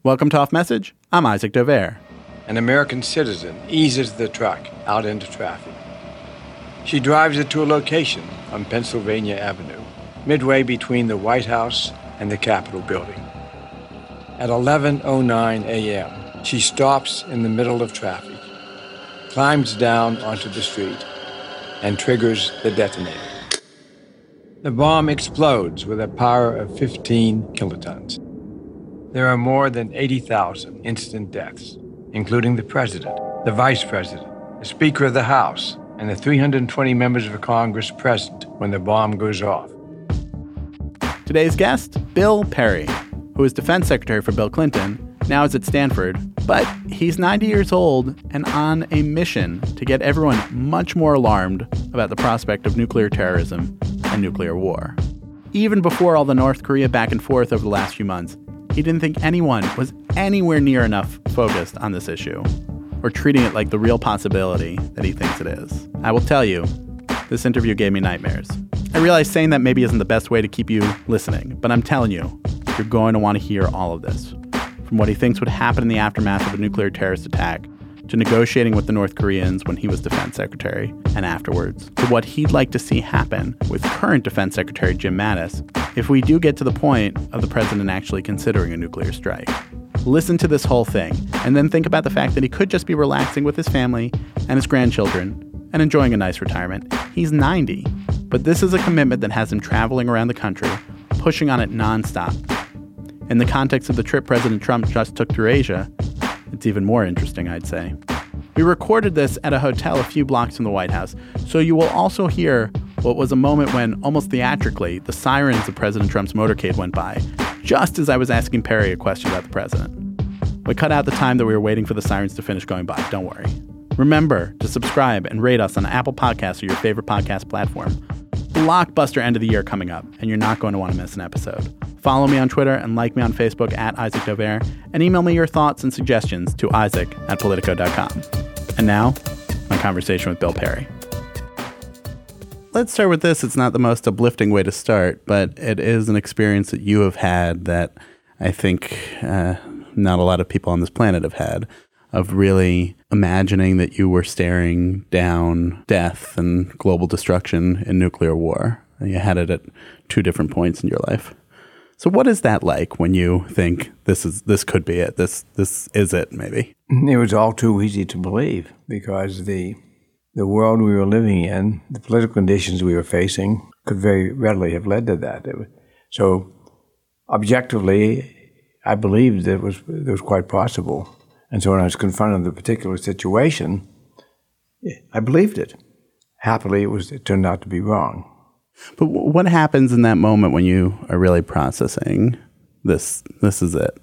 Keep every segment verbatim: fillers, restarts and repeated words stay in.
Welcome to Off Message. I'm Isaac Dover. An American citizen eases the truck out into traffic. She drives it to a location on Pennsylvania Avenue, midway between the White House and the Capitol building. At eleven oh nine a.m., she stops in the middle of traffic, climbs down onto the street, and triggers the detonator. The bomb explodes with a power of fifteen kilotons. There are more than eighty thousand instant deaths, including the president, the vice president, the Speaker of the House, and the three hundred twenty members of Congress present when the bomb goes off. Today's guest, Bill Perry, who was defense secretary for Bill Clinton, now is at Stanford, but he's ninety years old and on a mission to get everyone much more alarmed about the prospect of nuclear terrorism and nuclear war. Even before all the North Korea back and forth over the last few months, he didn't think anyone was anywhere near enough focused on this issue or treating it like the real possibility that he thinks it is. I will tell you, this interview gave me nightmares. I realize saying that maybe isn't the best way to keep you listening, but I'm telling you, you're going to want to hear all of this. From what he thinks would happen in the aftermath of a nuclear terrorist attack, to negotiating with the North Koreans when he was defense secretary and afterwards, to what he'd like to see happen with current defense secretary Jim Mattis if we do get to the point of the president actually considering a nuclear strike. Listen to this whole thing, and then think about the fact that he could just be relaxing with his family and his grandchildren and enjoying a nice retirement. He's ninety, but this is a commitment that has him traveling around the country, pushing on it nonstop. In the context of the trip President Trump just took through Asia, it's even more interesting, I'd say. We recorded this at a hotel a few blocks from the White House, so you will also hear what was a moment when, almost theatrically, the sirens of President Trump's motorcade went by, just as I was asking Perry a question about the president. We cut out the time that we were waiting for the sirens to finish going by, don't worry. Remember to subscribe and rate us on Apple Podcasts or your favorite podcast platform. Blockbuster end of the year coming up, and you're not going to want to miss an episode. Follow me on Twitter and like me on Facebook at Isaac Dover, and email me your thoughts and suggestions to isaac at politico dot com. And now, my conversation with Bill Perry. Let's start with this. It's not the most uplifting way to start, but it is an experience that you have had that I think uh, not a lot of people on this planet have had, of really imagining that you were staring down death and global destruction in nuclear war. You had it at two different points in your life. So what is that like when you think this is this could be it, this this is it maybe? It was all too easy to believe because the the world we were living in, the political conditions we were facing could very readily have led to that. It was, so objectively, I believed that it was, it was quite possible. And so when I was confronted with a particular situation, I believed it. Happily, it was it turned out to be wrong. But what happens in that moment when you are really processing this? This is it.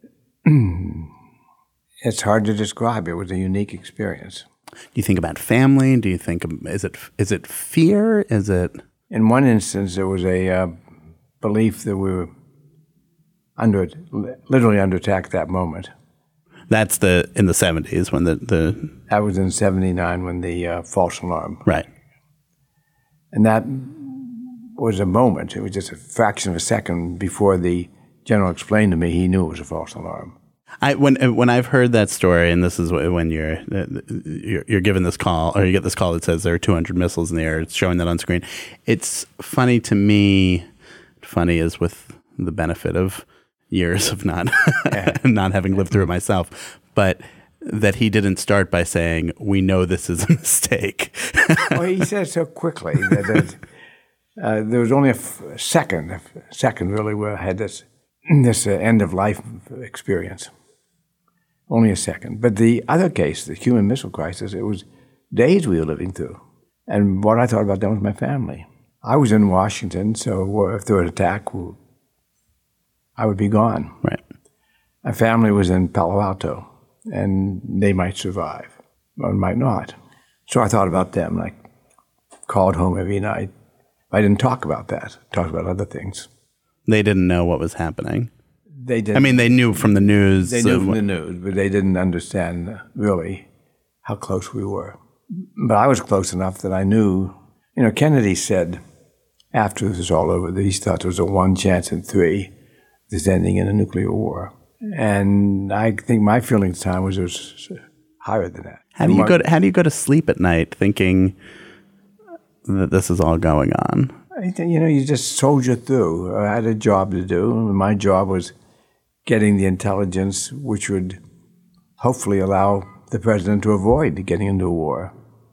It's hard to describe. It was a unique experience. Do you think about family? Do you think, is it is it fear? Is it? In one instance, there was a uh, belief that we were under, literally under attack at that moment. That's the in the seventies when the, the That was in seventy-nine when the uh, false alarm. Right. And that was a moment. It was just a fraction of a second before the general explained to me he knew it was a false alarm. I when when I've heard that story, and this is when you're you're, you're given this call, or you get this call that says there are two hundred missiles in the air. It's showing that on screen. It's funny to me. Funny is with the benefit of years of not not having lived through it myself, but that he didn't start by saying, "We know this is a mistake." Well, he said so quickly that, that uh, there was only a f- second, a second really, where I had this this uh, end of life experience. Only a second. But the other case, the Cuban Missile Crisis, it was days we were living through. And what I thought about that was my family. I was in Washington, so if there were an attack, I would be gone. Right. My family was in Palo Alto, and they might survive, or might not. So I thought about them. I called home every night. I didn't talk about that. I talked about other things. They didn't know what was happening. They didn't. I mean, they knew from the news. They knew from the news, but they didn't understand really how close we were. But I was close enough that I knew. You know, Kennedy said after this was all over that he thought there was a one chance in three this ending in a nuclear war. And I think my feeling at the time was it was higher than that. How do you go to, how do you go to sleep at night thinking that this is all going on? I think, you know, you just soldier through. I had a job to do. My job was getting the intelligence which would hopefully allow the president to avoid getting into a war.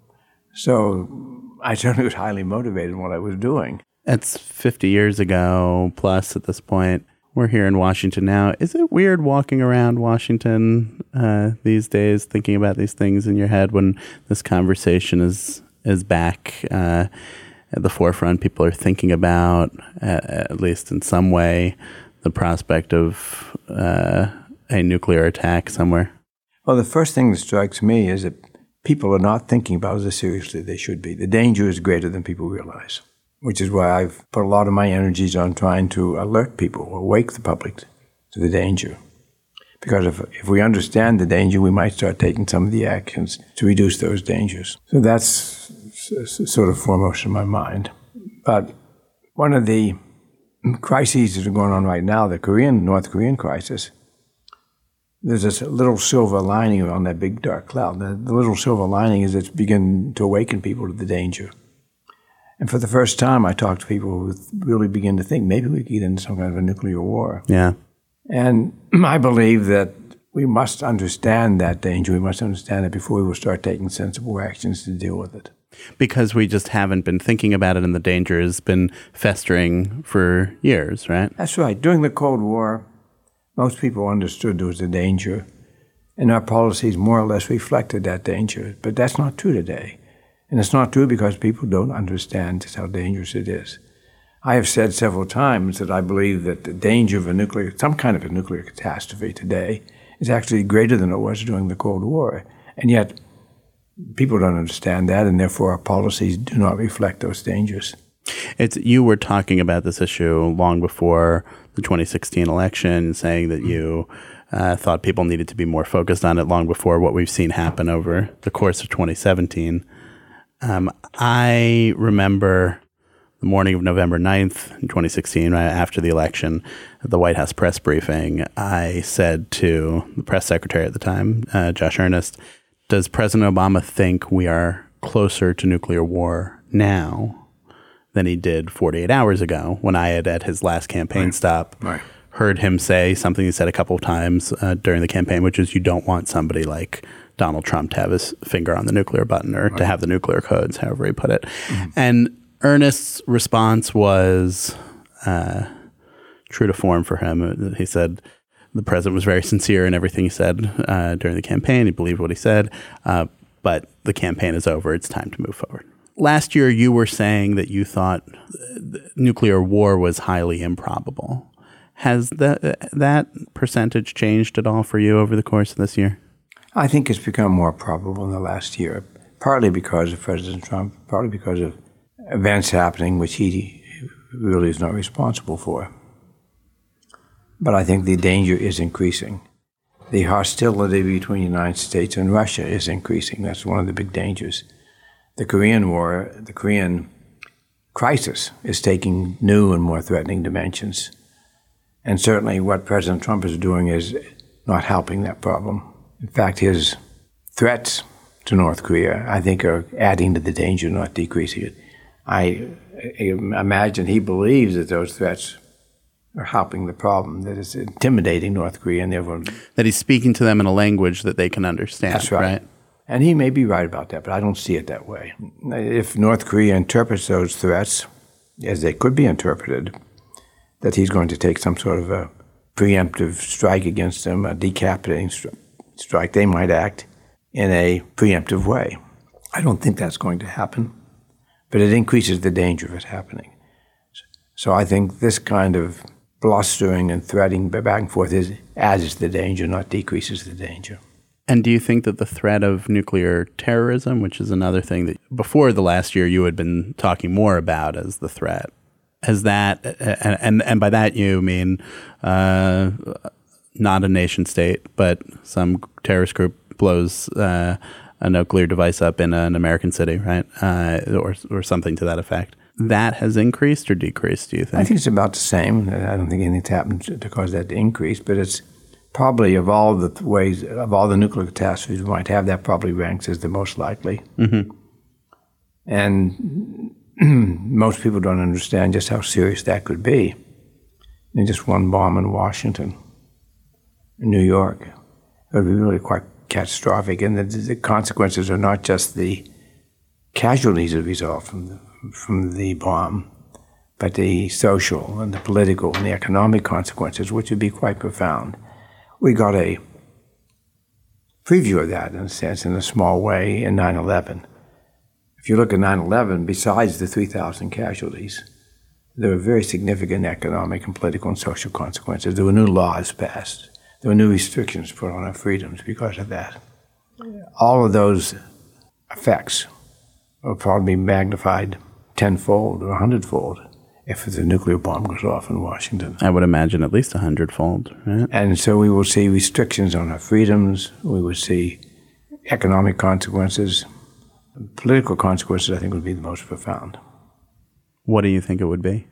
So I certainly was highly motivated in what I was doing. It's fifty years ago plus at this point. We're here in Washington now. Is it weird walking around Washington uh, these days, thinking about these things in your head when this conversation is is back uh, at the forefront? People are thinking about, uh, at least in some way, the prospect of uh, a nuclear attack somewhere. Well, the first thing that strikes me is that people are not thinking about it as seriously as they should be. The danger is greater than people realize, which is why I've put a lot of my energies on trying to alert people, awake the public to the danger. Because if, if we understand the danger, we might start taking some of the actions to reduce those dangers. So that's sort of foremost in my mind. But one of the crises that are going on right now, the Korean, North Korean crisis, there's this little silver lining on that big dark cloud. The, the little silver lining is it's beginning to awaken people to the danger. And for the first time, I talked to people who really begin to think maybe we could get into some kind of a nuclear war. Yeah. And I believe that we must understand that danger. We must understand it before we will start taking sensible actions to deal with it. Because we just haven't been thinking about it and the danger has been festering for years, right? That's right. During the Cold War, most people understood there was a danger, and our policies more or less reflected that danger. But that's not true today. And it's not true because people don't understand just how dangerous it is. I have said several times that I believe that the danger of a nuclear, some kind of a nuclear catastrophe today is actually greater than it was during the Cold War. And yet, people don't understand that, and therefore our policies do not reflect those dangers. It's you were talking about this issue long before the twenty sixteen election, saying that you uh, thought people needed to be more focused on it long before what we've seen happen over the course of twenty seventeen. Um, I remember the morning of November ninth in twenty sixteen, right after the election, at the White House press briefing, I said to the press secretary at the time, uh, Josh Earnest, does President Obama think we are closer to nuclear war now than he did forty-eight hours ago when I had, at his last campaign right. stop, right. heard him say something he said a couple of times uh, during the campaign, which is you don't want somebody like Donald Trump to have his finger on the nuclear button or right. to have the nuclear codes, however he put it. Mm-hmm. And Ernest's response was uh, true to form for him. He said the president was very sincere in everything he said uh, during the campaign. He believed what he said, uh, but the campaign is over. It's time to move forward. Last year, you were saying that you thought nuclear war was highly improbable. Has that that percentage changed at all for you over the course of this year? I think it's become more probable in the last year, partly because of President Trump, partly because of events happening which he really is not responsible for. But I think the danger is increasing. The hostility between the United States and Russia is increasing. That's one of the big dangers. The Korean War, the Korean crisis is taking new and more threatening dimensions. And certainly what President Trump is doing is not helping that problem. In fact, his threats to North Korea, I think, are adding to the danger, not decreasing it. I, I imagine he believes that those threats are helping the problem, that it's intimidating North Korea and everyone. That he's speaking to them in a language that they can understand. That's right. right? And he may be right about that, but I don't see it that way. If North Korea interprets those threats as they could be interpreted, that he's going to take some sort of a preemptive strike against them, a decapitating stri- strike, they might act in a preemptive way. I don't think that's going to happen, but it increases the danger of it happening. So I think this kind of blustering and threatening back and forth is adds to the danger, not decreases the danger. And do you think that the threat of nuclear terrorism, which is another thing that before the last year you had been talking more about as the threat, has that, and and, and by that you mean uh, not a nation state, but some terrorist group blows uh, a nuclear device up in an American city, right, uh, or or something to that effect. That has increased or decreased, do you think? I think it's about the same. I don't think anything's happened to cause that to increase, but it's probably of all the ways, of all the nuclear catastrophes we might have, that probably ranks as the most likely. Mm-hmm. And most people don't understand just how serious that could be. And just one bomb in Washington, in New York, it would be really quite catastrophic. And the, the consequences are not just the casualties that result from the, from the bomb, but the social and the political and the economic consequences, which would be quite profound. We got a preview of that, in a sense, in a small way, in nine eleven. If you look at nine eleven, besides the three thousand casualties, there were very significant economic and political and social consequences. There were new laws passed. There were new restrictions put on our freedoms because of that. Yeah. All of those effects will probably be magnified tenfold or a hundredfold if the nuclear bomb goes off in Washington. I would imagine at least a hundredfold, right? And so we will see restrictions on our freedoms. We will see economic consequences. Political consequences, I think, would be the most profound. What do you think it would be?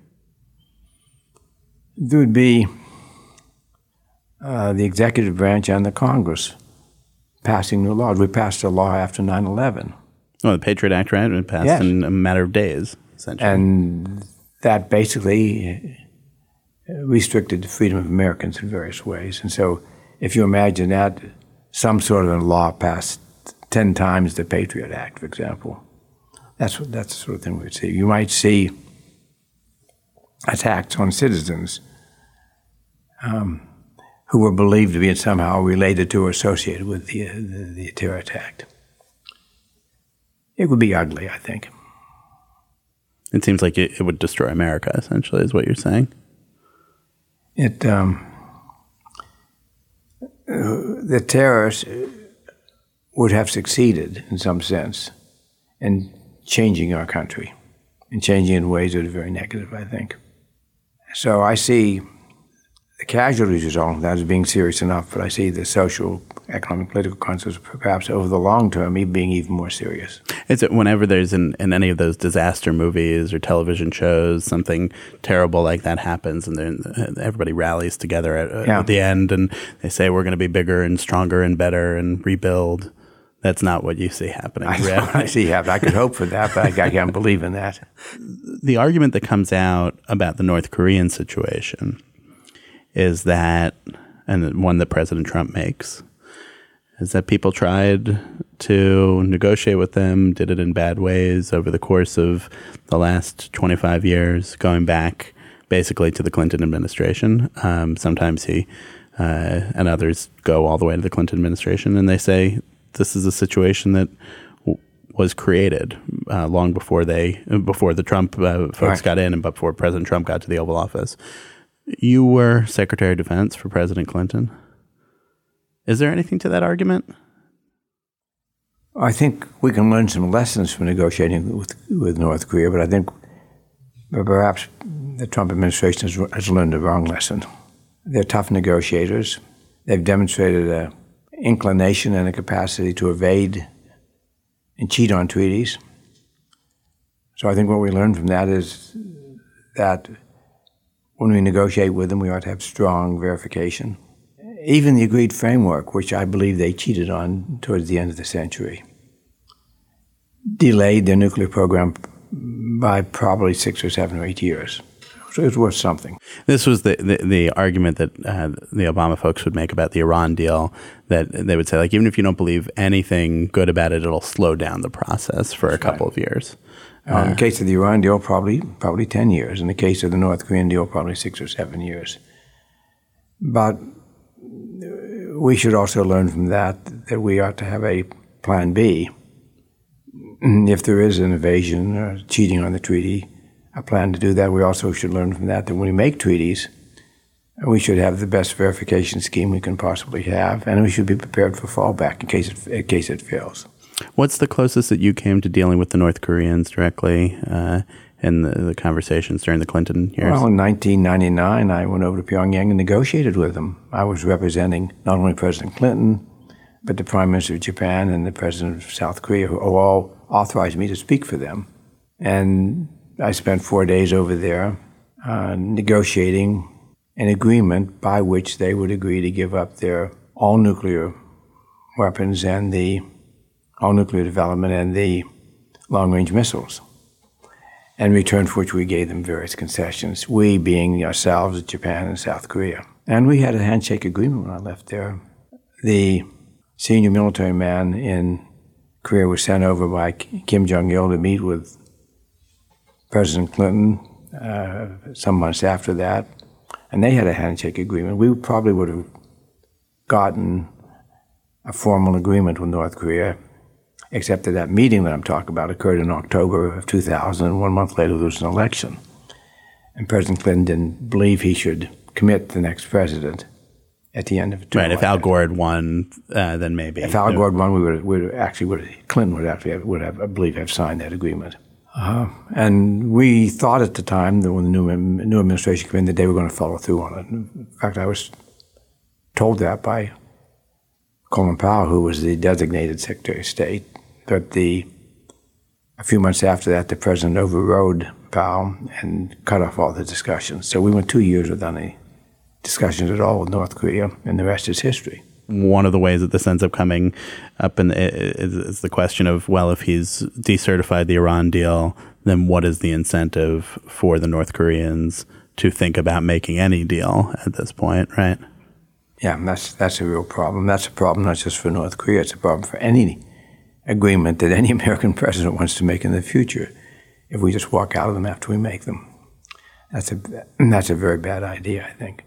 There would be uh, the executive branch and the Congress passing new laws. We passed a law after nine eleven. Oh, the Patriot Act, right? It passed yes. in a matter of days, essentially. And that basically restricted the freedom of Americans in various ways. And so if you imagine that, some sort of a law passed ten times the Patriot Act, for example, that's, what, that's the sort of thing we would see. You might see attacks on citizens um, who were believed to be somehow related to or associated with the, uh, the, the terror attack. It would be ugly, I think. It seems like it, it would destroy America, essentially, is what you're saying. It um, uh, the terrorists would have succeeded, in some sense, in changing our country, and changing in ways that are very negative, I think. So I see the casualties result of that as being serious enough, but I see the social, economic, political consequences perhaps over the long term being even more serious. Is it whenever there's in, in any of those disaster movies or television shows, something terrible like that happens and then everybody rallies together at, yeah. at the end and they say we're going to be bigger and stronger and better and rebuild? That's not what you see happening. I, I see happen. I could hope for that, but I, I can't believe in that. The argument that comes out about the North Korean situation is that, and one that President Trump makes, is that people tried to negotiate with them, did it in bad ways over the course of the last twenty-five years, going back basically to the Clinton administration. Um, sometimes he uh, and others go all the way to the Clinton administration, and they say this is a situation that w- was created uh, long before they, before the Trump uh, folks right. got in and before President Trump got to the Oval Office. You were Secretary of Defense for President Clinton. Is there anything to that argument? I think we can learn some lessons from negotiating with, with North Korea, but I think perhaps the Trump administration has, has learned the wrong lesson. They're tough negotiators. They've demonstrated an inclination and a capacity to evade and cheat on treaties. So I think what we learned from that is that when we negotiate with them, we ought to have strong verification. Even the agreed framework, which I believe they cheated on towards the end of the century, delayed their nuclear program by probably six or seven or eight years. So it was worth something. This was the, the, the argument that uh, the Obama folks would make about the Iran deal, that they would say, like, even if you don't believe anything good about it, it'll slow down the process for a couple right. of years. Uh, in the case of the Iran deal, probably probably ten years. In the case of the North Korean deal, probably six or seven years. But we should also learn from that that we ought to have a plan B. If there is an evasion or cheating on the treaty, a plan to do that. We also should learn from that that when we make treaties, we should have the best verification scheme we can possibly have, and we should be prepared for fallback in case it, in case it fails. What's the closest that you came to dealing with the North Koreans directly uh, in the, the conversations during the Clinton years? Well, in nineteen ninety-nine, I went over to Pyongyang and negotiated with them. I was representing not only President Clinton, but the Prime Minister of Japan and the President of South Korea, who all authorized me to speak for them. And I spent four days over there uh, negotiating an agreement by which they would agree to give up their all nuclear weapons and the all nuclear development and the long-range missiles, in return for which we gave them various concessions, we being ourselves, Japan, and South Korea. And we had a handshake agreement when I left there. The senior military man in Korea was sent over by Kim Jong-il to meet with President Clinton uh, some months after that, and they had a handshake agreement. We probably would have gotten a formal agreement with North Korea, except that that meeting that I'm talking about occurred in October of two thousand, and one month later there was an election. And President Clinton didn't believe he should commit the next president at the end of it. Right, if Al Gore had won, uh, then maybe. If Al Gore had won, we would, would actually, would, Clinton would actually have, would have, I believe, have signed that agreement. Uh, and we thought at the time that when the new, new administration came in that they were going to follow through on it. In fact, I was told that by Colin Powell, who was the designated Secretary of State, but the a few months after that, the president overrode Powell and cut off all the discussions. So we went two years without any discussions at all with North Korea, and the rest is history. One of the ways that this ends up coming up in the, is, is the question of, well, if he's decertified the Iran deal, then what is the incentive for the North Koreans to think about making any deal at this point, right? Yeah, that's that's a real problem. That's a problem not just for North Korea, it's a problem for any agreement that any American president wants to make in the future. If we just walk out of them after we make them, that's a that's a very bad idea, I think.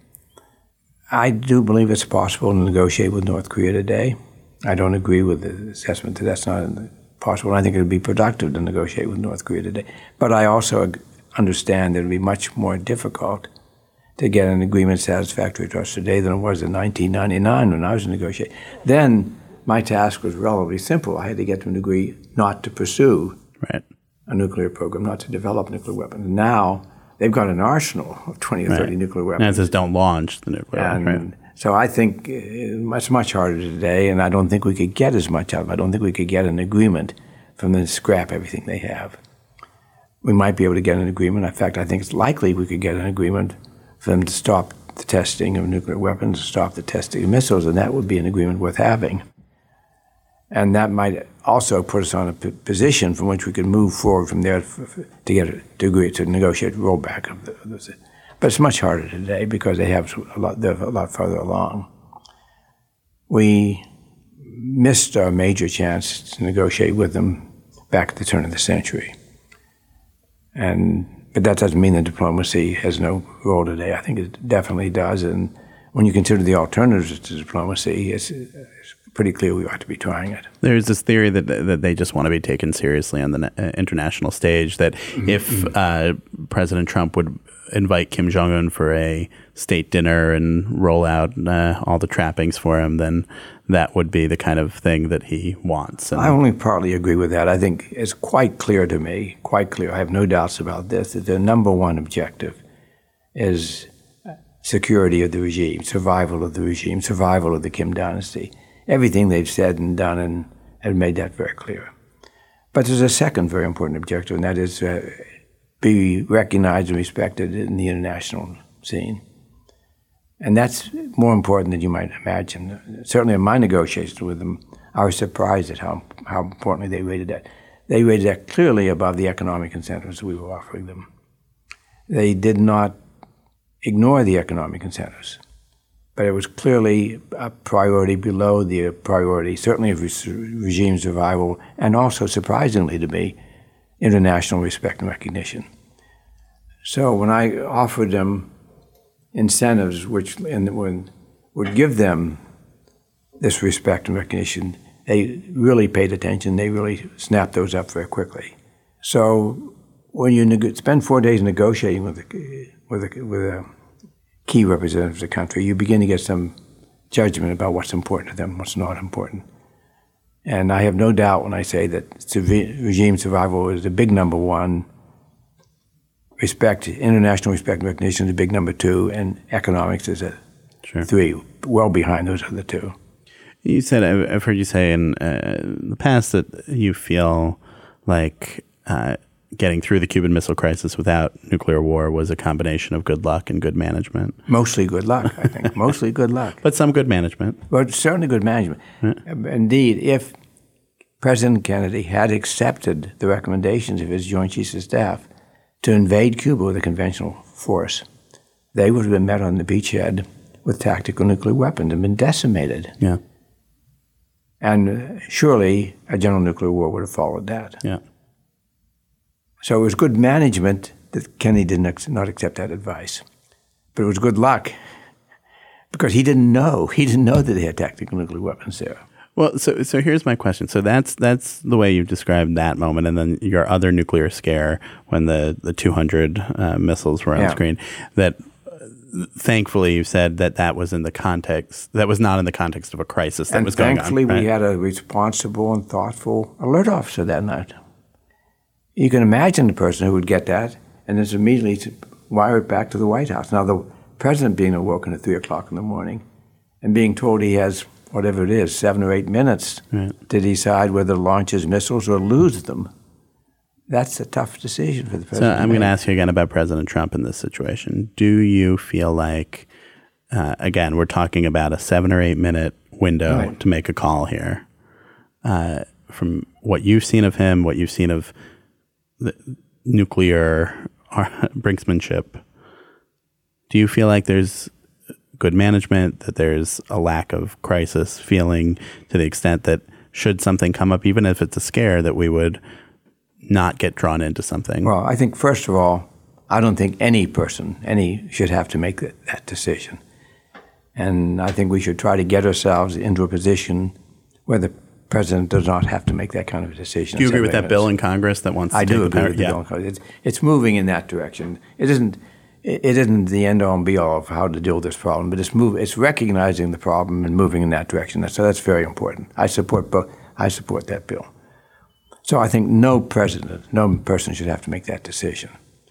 I do believe it's possible to negotiate with North Korea today. I don't agree with the assessment that that's not possible. I think it would be productive to negotiate with North Korea today. But I also understand that it would be much more difficult to get an agreement satisfactory to us today than it was in nineteen ninety-nine when I was negotiating. Then my task was relatively simple. I had to get them to agree not to pursue right. a nuclear program, not to develop nuclear weapons. Now they've got an arsenal of twenty or right. thirty nuclear weapons. And it says don't launch the nuclear and right. So I think it's much harder today, and I don't think we could get as much out of it. I don't think we could get an agreement from them to scrap everything they have. We might be able to get an agreement. In fact, I think it's likely we could get an agreement for them to stop the testing of nuclear weapons, to stop the testing of missiles, and that would be an agreement worth having. And that might also put us on a p- position from which we could move forward from there to, to get to agree to negotiate rollback of the, of the. But it's much harder today because they have a lot. They're a lot farther along. We missed our major chance to negotiate with them back at the turn of the century, and but that doesn't mean that diplomacy has no role today. I think it definitely does, and when you consider the alternatives to diplomacy, it's, it's pretty clear we ought to be trying it. There's this theory that that they just want to be taken seriously on the uh, international stage, that mm-hmm. if uh, President Trump would invite Kim Jong-un for a state dinner and roll out uh, all the trappings for him, then that would be the kind of thing that he wants. And I only partly agree with that. I think it's quite clear to me, quite clear, I have no doubts about this, that their number one objective is security of the regime, survival of the regime, survival of the Kim dynasty. Everything they've said and done and have made that very clear. But there's a second very important objective, and that is uh, be recognized and respected in the international scene. And that's more important than you might imagine. Certainly in my negotiations with them, I was surprised at how, how importantly they rated that. They rated that clearly above the economic incentives we were offering them. They did not ignore the economic incentives, but it was clearly a priority below the priority, certainly of regime survival, and also, surprisingly to me, international respect and recognition. So when I offered them incentives which in, when, would give them this respect and recognition, they really paid attention. They really snapped those up very quickly. So when you neg- spend four days negotiating with a, with a, with a key representative of the country, you begin to get some judgment about what's important to them, what's not important. And I have no doubt when I say that regime survival is the big number one, respect, international respect and recognition is a big number two, and economics is a sure. three, well behind those other two. You said, I've heard you say in uh, the past that you feel like uh, getting through the Cuban Missile Crisis without nuclear war was a combination of good luck and good management. Mostly good luck, I think. Mostly good luck. But some good management. But certainly good management. Yeah. Indeed, if President Kennedy had accepted the recommendations of his Joint Chiefs of Staff to invade Cuba with a conventional force, they would have been met on the beachhead with tactical nuclear weapons and been decimated. Yeah. And surely a general nuclear war would have followed that. Yeah. So it was good management that Kennedy did not accept that advice. But it was good luck because he didn't know. He didn't know that they had tactical nuclear weapons there. Well, so so here's my question. So that's that's the way you've described that moment, and then your other nuclear scare when the, the two hundred uh, missiles were on yeah. screen. That uh, thankfully you said that that was in the context that was not in the context of a crisis that and was going on. Thankfully, right? we had a responsible and thoughtful alert officer that night. You can imagine the person who would get that and then immediately wire it back to the White House. Now, the president being awoken at three o'clock in the morning and being told he has whatever it is, seven or eight minutes right. to decide whether to launch his missiles or lose them. That's a tough decision for the president. So I'm going to ask you again about President Trump in this situation. Do you feel like, uh, again, we're talking about a seven or eight minute window right. to make a call here. Uh, from what you've seen of him, what you've seen of the nuclear brinksmanship, do you feel like there's good management, that there's a lack of crisis feeling to the extent that should something come up, even if it's a scare, that we would not get drawn into something? Well, I think, first of all, I don't think any person, any, should have to make that, that decision. And I think we should try to get ourselves into a position where the president does not have to make that kind of a decision. Do you agree with that minutes. bill in Congress that wants to I take do the agree power? with the yeah. bill in Congress. It's, it's moving in that direction. It isn't It isn't the end-all and be-all of how to deal with this problem, but it's move, it's recognizing the problem and moving in that direction. So that's very important. I support both. I support that bill. So I think no president, no person should have to make that decision.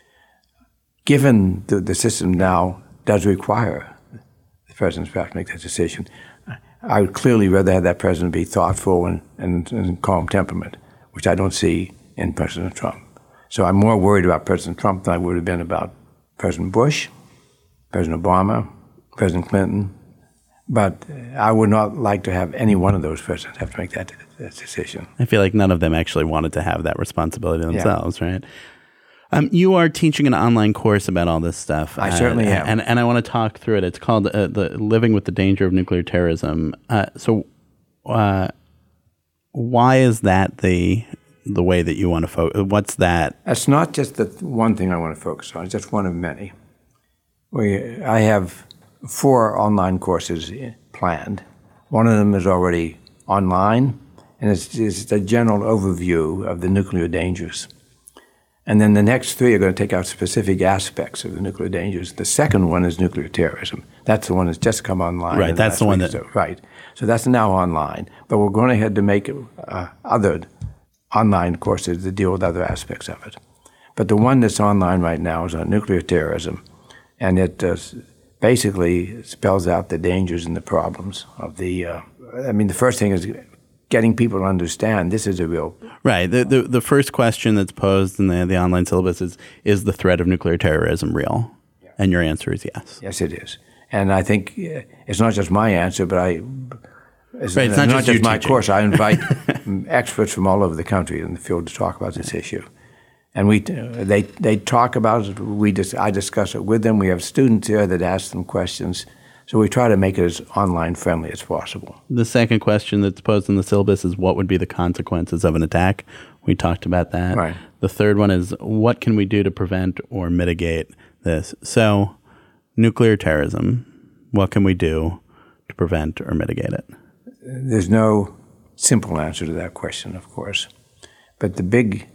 Given the, the system now does require the president to have to make that decision, I would clearly rather have that president be thoughtful and, and, and calm temperament, which I don't see in President Trump. So I'm more worried about President Trump than I would have been about President Bush, President Obama, President Clinton, but I would not like to have any one of those presidents have to make that, that decision. I feel like none of them actually wanted to have that responsibility themselves, yeah. right? Um, you are teaching an online course about all this stuff. I uh, certainly am. And, and I want to talk through it. It's called uh, the Living with the Danger of Nuclear Terrorism. Uh, so uh, why is that the the way that you want to focus? What's that? That's not just the one thing I want to focus on. It's just one of many. We, I have four online courses planned. One of them is already online, and it's, it's a general overview of the nuclear dangers. And then the next three are going to take out specific aspects of the nuclear dangers. The second one is nuclear terrorism. That's the one that's just come online. Right, that's the one that... So, right. So that's now online. But we're going ahead to make uh, other online courses that deal with other aspects of it. But the one that's online right now is on nuclear terrorism, and it uh, basically spells out the dangers and the problems of the, uh, I mean, the first thing is getting people to understand this is a real... Right. The, the, the first question that's posed in the, the online syllabus is, is the threat of nuclear terrorism real? Yeah. And your answer is yes. Yes, it is. And I think it's not just my answer, but I... It's, right, it's not, not just, just you my teaching. course. I invite experts from all over the country in the field to talk about this issue, and we they they talk about it. We just I discuss it with them. We have students here that ask them questions, so we try to make it as online friendly as possible. The second question that's posed in the syllabus is what would be the consequences of an attack? We talked about that. Right. The third one is what can we do to prevent or mitigate this? So, nuclear terrorism. What can we do to prevent or mitigate it? There's no simple answer to that question, of course. But the big,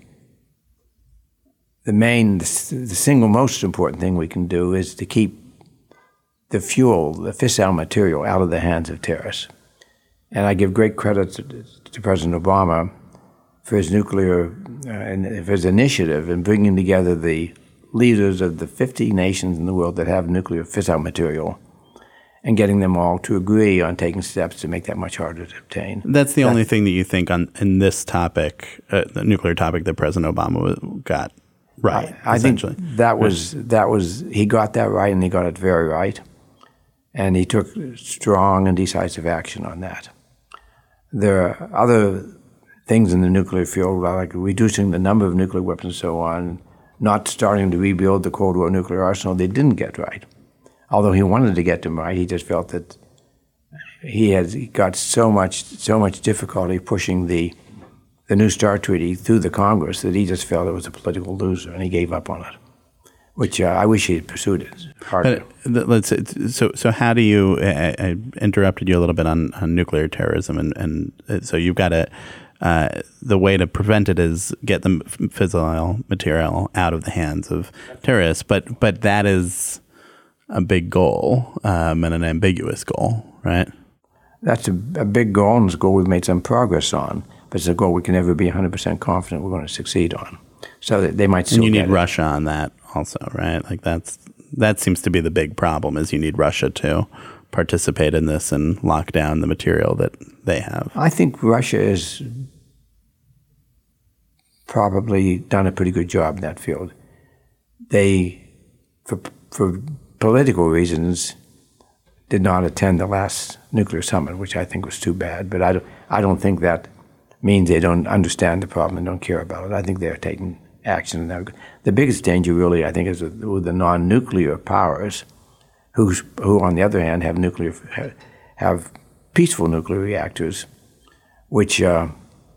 the main, the, the single most important thing we can do is to keep the fuel, the fissile material, out of the hands of terrorists. And I give great credit to, to President Obama for his nuclear, uh, and for his initiative in bringing together the leaders of the fifty nations in the world that have nuclear fissile material and getting them all to agree on taking steps to make that much harder to obtain. That's the That's, only thing that you think on in this topic, uh, the nuclear topic, that President Obama got right. I, I think that was that was he got that right, and he got it very right, and he took strong and decisive action on that. There are other things in the nuclear field, like reducing the number of nuclear weapons and so on, not starting to rebuild the Cold War nuclear arsenal. They didn't get right. Although he wanted to get them right, he just felt that he had got so much so much difficulty pushing the the New START Treaty through the Congress that he just felt it was a political loser, and he gave up on it. Which uh, I wish he had pursued it harder. But let's so so how do you? I, I interrupted you a little bit on, on nuclear terrorism, and, and so you've got to. Uh, the way to prevent it is get the fissile material out of the hands of terrorists, but but that is a big goal um, and an ambiguous goal, right? That's a, a big goal, and it's a goal we've made some progress on, but it's a goal we can never be one hundred percent confident we're going to succeed on. So that they might still And you get need it. Russia on that also, right? Like that's that seems to be the big problem, is you need Russia to participate in this and lock down the material that they have. I think Russia has probably done a pretty good job in that field. They, for, for political reasons, did not attend the last nuclear summit, which I think was too bad. But I don't, I don't think that means they don't understand the problem and don't care about it. I think they're taking action. The biggest danger, really, I think, is with, with the non-nuclear powers, who's, who, on the other hand, have nuclear, have peaceful nuclear reactors, which uh,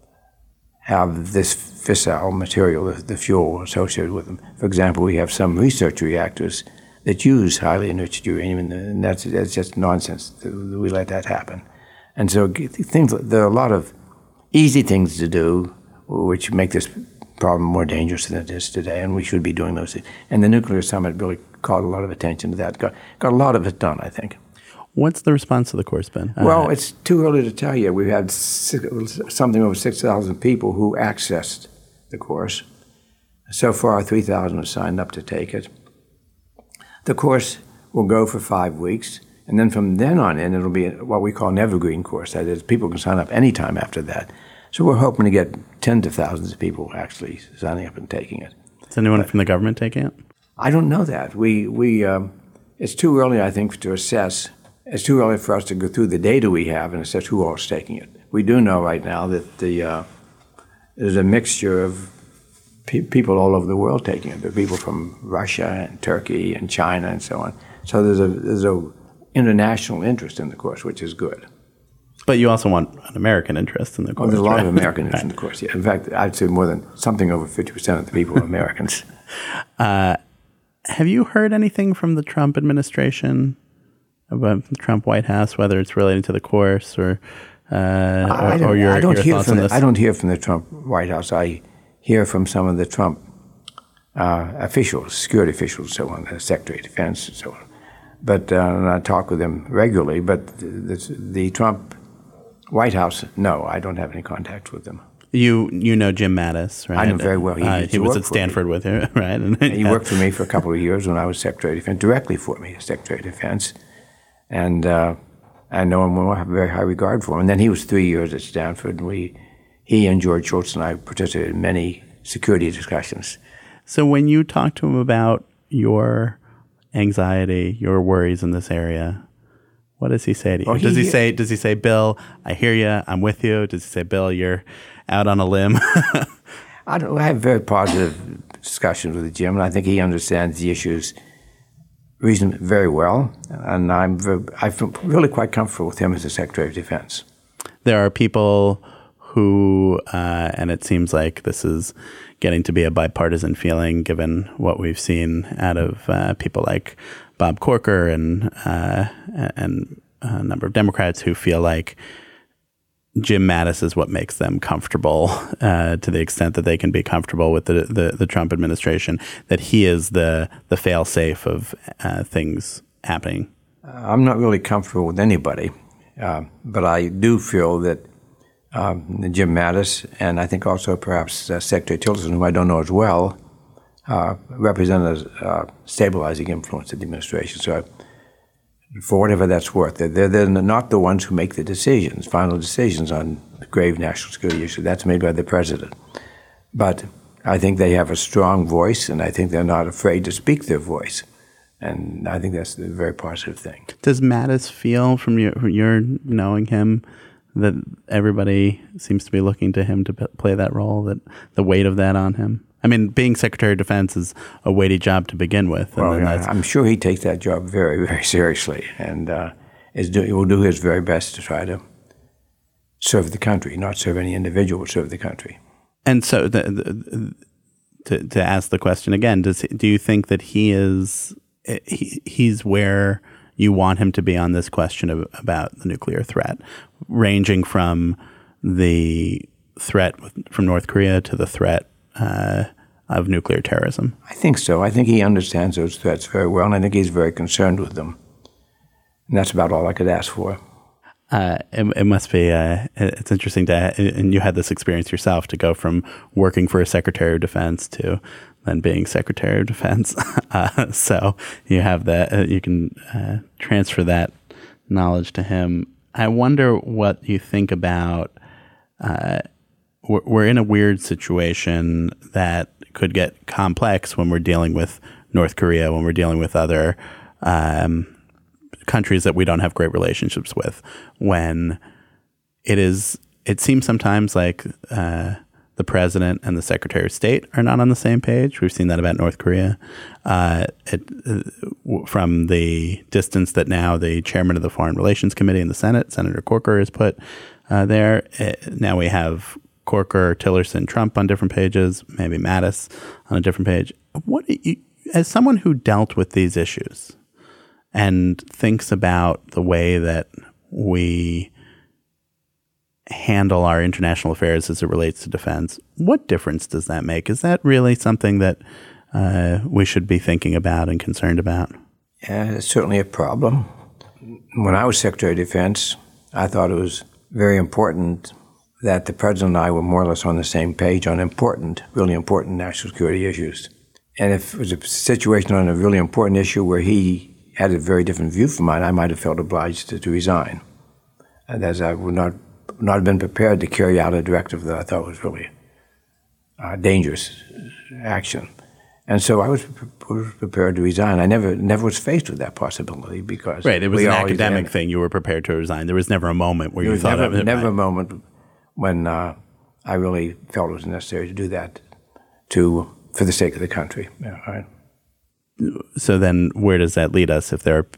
have this fissile material, the, the fuel associated with them. For example, we have some research reactors that use highly enriched uranium, and that's, that's just nonsense that we let that happen. And so things, there are a lot of easy things to do which make this problem more dangerous than it is today, and we should be doing those things. And the nuclear summit really called a lot of attention to that. Got, got a lot of it done, I think. What's the response to the course been? Well, uh, it's too early to tell you. We've had six, something over six thousand people who accessed the course. So far, three thousand have signed up to take it. The course will go for five weeks, and then from then on in, it'll be what we call an evergreen course. That is, people can sign up anytime after that. So we're hoping to get tens of thousands of people actually signing up and taking it. Is anyone but from the government taking it? I don't know that. We, we, um, it's too early, I think, to assess. It's too early for us to go through the data we have and assess who all is taking it. We do know right now that the uh, there's a mixture of pe- people all over the world taking it. There are people from Russia and Turkey and China and so on. So there's a there's a international interest in the course, which is good. But you also want an American interest in the course. Oh, there's a lot right? of American interest in the course. Yeah. In fact, I'd say more than something over fifty percent of the people are Americans. uh, have you heard anything from the Trump administration about the Trump White House, whether it's related to the course or uh, or, or your, I don't your hear thoughts from on the, this? I don't hear from the Trump White House. I hear from some of the Trump uh, officials, security officials, and so on, the Secretary of Defense, and so on. But uh, and I talk with them regularly. But the, the, the Trump White House, no, I don't have any contact with them. You you know Jim Mattis, right? I know very well. He, uh, he was at Stanford me. with you, right? And, he worked for me for a couple of years when I was Secretary of Defense, directly for me as Secretary of Defense. And uh, I know him well, I have a very high regard for him. And then he was three years at Stanford, and we, he and George Shultz and I participated in many security discussions. So when you talk to him about your anxiety, your worries in this area, what does he say to you? Oh, he, does he say, does he say, Bill, I hear you, I'm with you? Does he say, Bill, you're out on a limb? I, don't, I have very positive discussions with Jim, and I think he understands the issues reason very well, and I'm very, I feel really quite comfortable with him as the Secretary of Defense. There are people who, uh, and it seems like this is getting to be a bipartisan feeling given what we've seen out of uh, people like Bob Corker and uh, and a number of Democrats who feel like Jim Mattis is what makes them comfortable uh, to the extent that they can be comfortable with the, the, the Trump administration, that he is the, the fail-safe of uh, things happening. Uh, I'm not really comfortable with anybody, uh, but I do feel that um, Jim Mattis, and I think also perhaps uh, Secretary Tillerson, whom I don't know as well, uh, represent a uh, stabilizing influence in the administration. So I, for whatever that's worth. They're, they're not the ones who make the decisions, final decisions on grave national security issues. That's made by the president. But I think they have a strong voice, and I think they're not afraid to speak their voice. And I think that's a very positive thing. Does Mattis feel, from your, from your knowing him, that everybody seems to be looking to him to p- play that role, that the weight of that on him? I mean, being Secretary of Defense is a weighty job to begin with. And well, yeah, I'm sure he takes that job very, very seriously, and uh, is do, he will do his very best to try to serve the country, not serve any individual, serve the country. And so, the, the, to to ask the question again, does do you think that he is he, he's where you want him to be on this question of, about the nuclear threat, ranging from the threat from North Korea to the threat Uh, of nuclear terrorism? I think so. I think he understands those threats very well, and I think he's very concerned with them. And that's about all I could ask for. Uh, it, it must be, uh, it's interesting to, and you had this experience yourself, to go from working for a Secretary of Defense to then being Secretary of Defense. uh, so you have that, uh, you can uh, transfer that knowledge to him. I wonder what you think about uh, we're in a weird situation that could get complex when we're dealing with North Korea, when we're dealing with other um, countries that we don't have great relationships with. When it is, it seems sometimes like uh, the president and the Secretary of State are not on the same page. We've seen that about North Korea. Uh, it, uh, from the distance that now the chairman of the Foreign Relations Committee in the Senate, Senator Corker, has put uh, there. It, now we have Corker, Tillerson, Trump on different pages, maybe Mattis on a different page. What you, as someone who dealt with these issues and thinks about the way that we handle our international affairs as it relates to defense, what difference does that make? Is that really something that uh, we should be thinking about and concerned about? Yeah, it's certainly a problem. When I was Secretary of Defense, I thought it was very important that the President and I were more or less on the same page on important, really important national security issues. And if it was a situation on a really important issue where he had a very different view from mine, I might have felt obliged to, to resign. And as I would not not have been prepared to carry out a directive that I thought was really uh, dangerous action. And so I was, was prepared to resign. I never never was faced with that possibility because right. It was an academic thing. You were prepared to resign. There was never a moment where you thought never, of it. Never a moment when uh, I really felt it was necessary to do that, to for the sake of the country. Yeah, right. So then, where does that lead us? If there are,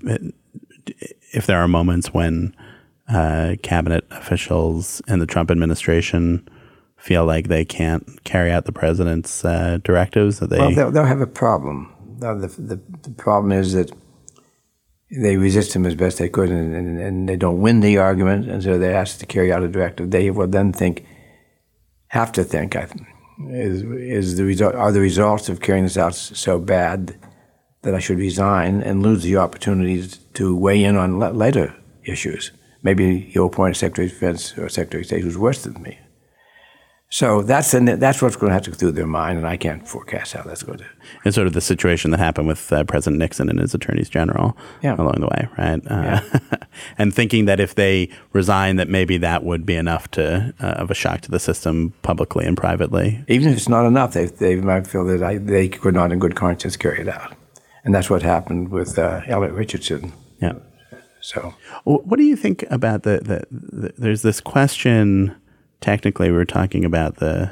if there are moments when uh, cabinet officials in the Trump administration feel like they can't carry out the president's uh, directives, that they well, they'll, they'll have a problem. The, the, the problem is that they resist him as best they could, and, and, and they don't win the argument, and so they're asked to carry out a directive. They will then think, have to think, I think, is is the result are the results of carrying this out so bad that I should resign and lose the opportunities to weigh in on le- later issues. Maybe he'll appoint a Secretary of Defense or a Secretary of State who's worse than me. So that's the, that's what's going to have to go through their mind, and I can't forecast how that's going to. It's sort of the situation that happened with uh, President Nixon and his attorneys general yeah. along the way, right? Uh, yeah. And thinking that if they resign, that maybe that would be enough to uh, of a shock to the system publicly and privately. Even if it's not enough, they they might feel that I, they could not in good conscience carry it out. And that's what happened with uh, Elliot Richardson. Yeah. So, what do you think about the, the, the there's this question? Technically, we were talking about the,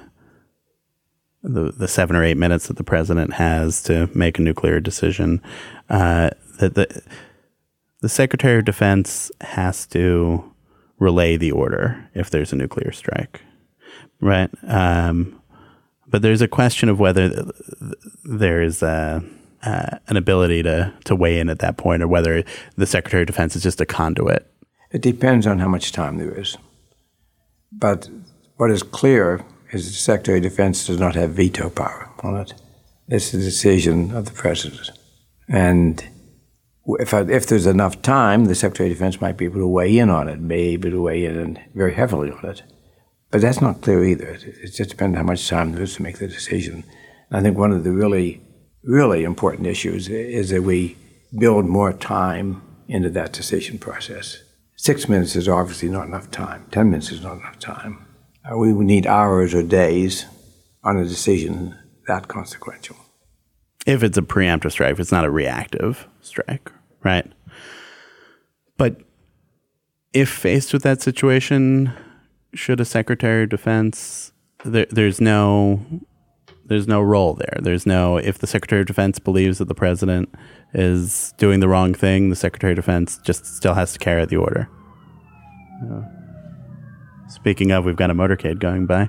the the seven or eight minutes that the president has to make a nuclear decision. Uh, that the the Secretary of Defense has to relay the order if there's a nuclear strike, right? Um, but there's a question of whether there is a, uh, an ability to to weigh in at that point, or whether the Secretary of Defense is just a conduit. It depends on how much time there is. But what is clear is the Secretary of Defense does not have veto power on it. It's the decision of the President. And if, I, if there's enough time, the Secretary of Defense might be able to weigh in on it, may be able to weigh in very heavily on it. But that's not clear either. It, it just depends on how much time there is to make the decision. And I think one of the really, really important issues is that we build more time into that decision process. Six minutes is obviously not enough time. Ten minutes is not enough time. Uh, we would need hours or days on a decision that consequential. If it's a preemptive strike, if it's not a reactive strike, right? But if faced with that situation, should a Secretary of Defense, there, there's no, there's no role there. There's no, if the Secretary of Defense believes that the president is doing the wrong thing, the Secretary of Defense just still has to carry out the order. Uh, speaking of, we've got a motorcade going by.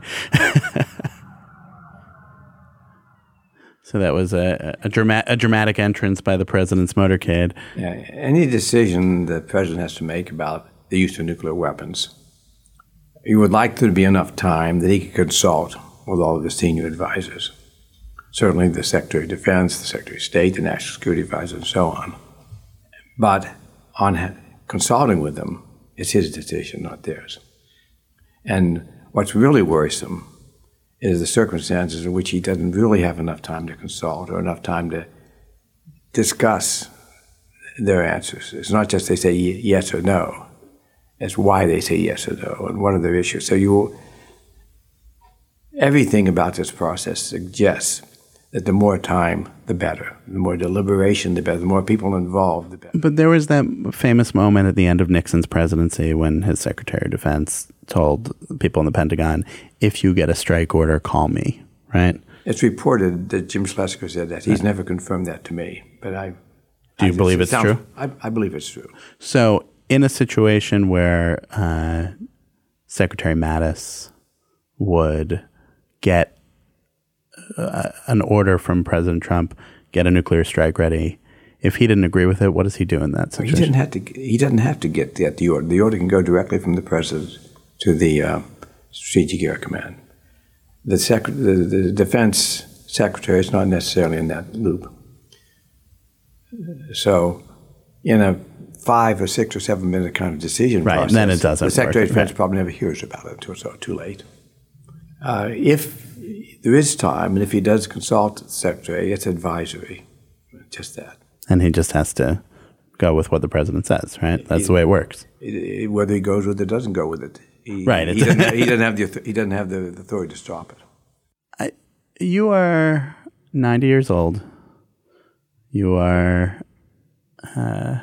So that was a a, drama- a dramatic entrance by the president's motorcade. Yeah, any decision the president has to make about the use of nuclear weapons, you would like there to be enough time that he could consult with all of his senior advisors. Certainly the Secretary of Defense, the Secretary of State, the National Security Advisor, and so on. But on consulting with them, it's his decision, not theirs. And what's really worrisome is the circumstances in which he doesn't really have enough time to consult or enough time to discuss their answers. It's not just they say yes or no. It's why they say yes or no and what are their issues. So you, everything about this process suggests that the more time, the better. The more deliberation, the better. The more people involved, the better. But there was that famous moment at the end of Nixon's presidency when his Secretary of Defense told people in the Pentagon, if you get a strike order, call me, right? It's reported that Jim Schlesinger said that. He's never confirmed that to me, but I... Do you I, believe it it's sounds, true? I, I believe it's true. So in a situation where uh, Secretary Mattis would get uh, an order from President Trump, get a nuclear strike ready, if he didn't agree with it, what does he do in that situation? He didn't have to. He doesn't have to get the, the order. The order can go directly from the president to the uh, Strategic Air Command. The, sec- the, the defense secretary is not necessarily in that loop. So, in a five or six or seven minute kind of decision right, process, and then it doesn't the Secretary work. of Defense right. probably never hears about it until it's too late. Uh, if there is time, and if he does consult the Secretary, it's advisory, just that. And he just has to go with what the president says, right? That's he, the way it works. It, it, whether he goes with it or doesn't go with it. He, right. He doesn't, have, he doesn't have the he doesn't have the authority to stop it. I, you are ninety years old. You are uh,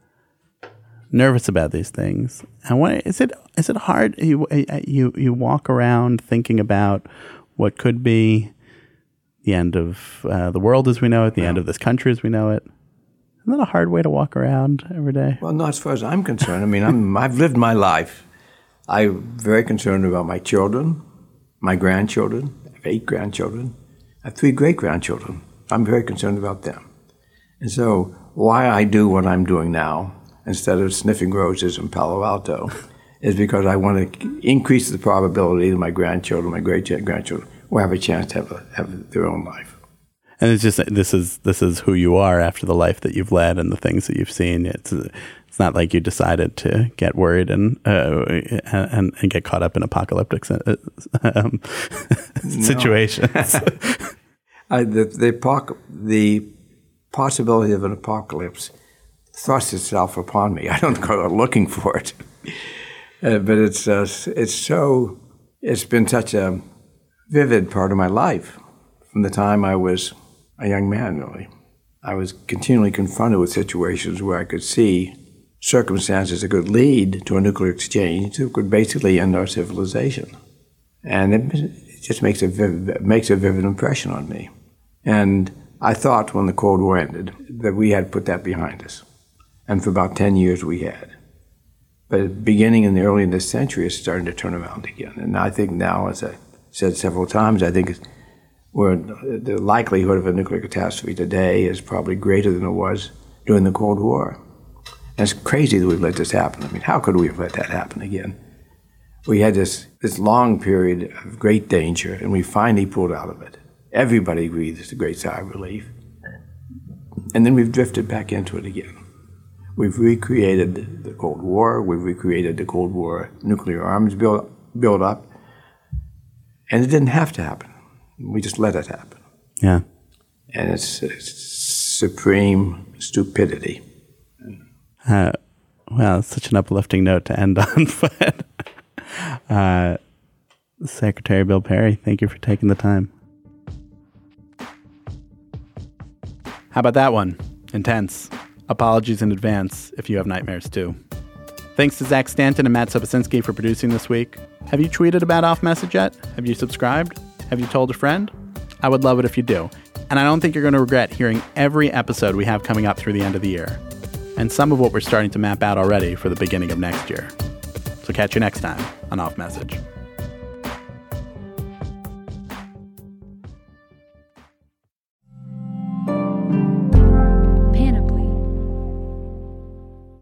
nervous about these things. And what is it? Is it hard? You you you walk around thinking about what could be the end of uh, the world as we know it, the yeah. end of this country as we know it. Isn't that a hard way to walk around every day? Well, not as far as I'm concerned. I mean, I'm, I've lived my life. I'm very concerned about my children, my grandchildren. I have eight grandchildren. I have three great-grandchildren. I'm very concerned about them. And so why I do what I'm doing now instead of sniffing roses in Palo Alto is because I want to increase the probability that my grandchildren, my great-grandchildren, will have a chance to have, a, have their own life. And it's just this is this is who you are after the life that you've led and the things that you've seen. It's it's not like you decided to get worried and uh, and, and get caught up in apocalyptic um, situations. I, the the, the possibility of an apocalypse thrusts itself upon me. I don't go looking for it, uh, but it's uh, it's so it's been such a vivid part of my life from the time I was a young man, really. I was continually confronted with situations where I could see circumstances that could lead to a nuclear exchange that could basically end our civilization. And it, it just makes a, vivid, makes a vivid impression on me. And I thought when the Cold War ended that we had put that behind us. And for about ten years we had. But beginning in the early in this century, it's starting to turn around again. And I think now, as I said several times, I think it's where the likelihood of a nuclear catastrophe today is probably greater than it was during the Cold War. And it's crazy that we've let this happen. I mean, how could we have let that happen again? We had this, this long period of great danger, and we finally pulled out of it. Everybody agreed it's a great sigh of relief. And then we've drifted back into it again. We've recreated the Cold War. We've recreated the Cold War nuclear arms build, build up. And it didn't have to happen. We just let it happen. Yeah. And it's, it's supreme stupidity. Uh, well, it's such an uplifting note to end on. But uh, Secretary Bill Perry, thank you for taking the time. How about that one? Intense. Apologies in advance if you have nightmares too. Thanks to Zach Stanton and Matt Sobocinski for producing this week. Have you tweeted about Off Message yet? Have you subscribed? Have you told a friend? I would love it if you do. And I don't think you're going to regret hearing every episode we have coming up through the end of the year. And some of what we're starting to map out already for the beginning of next year. So catch you next time on Off Message.